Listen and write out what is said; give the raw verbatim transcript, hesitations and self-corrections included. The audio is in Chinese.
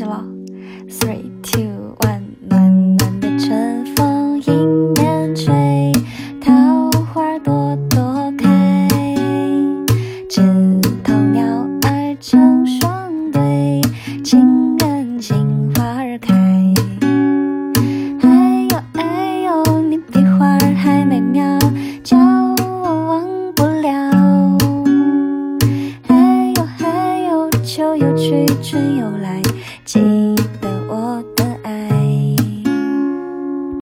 始了 three two one 暖暖的春风迎面吹，桃花朵朵开，枝头鸟儿成双对，情人心花儿开。哎呦哎呦，你比花儿还美妙，叫我忘不了。哎呦哎呦，秋又去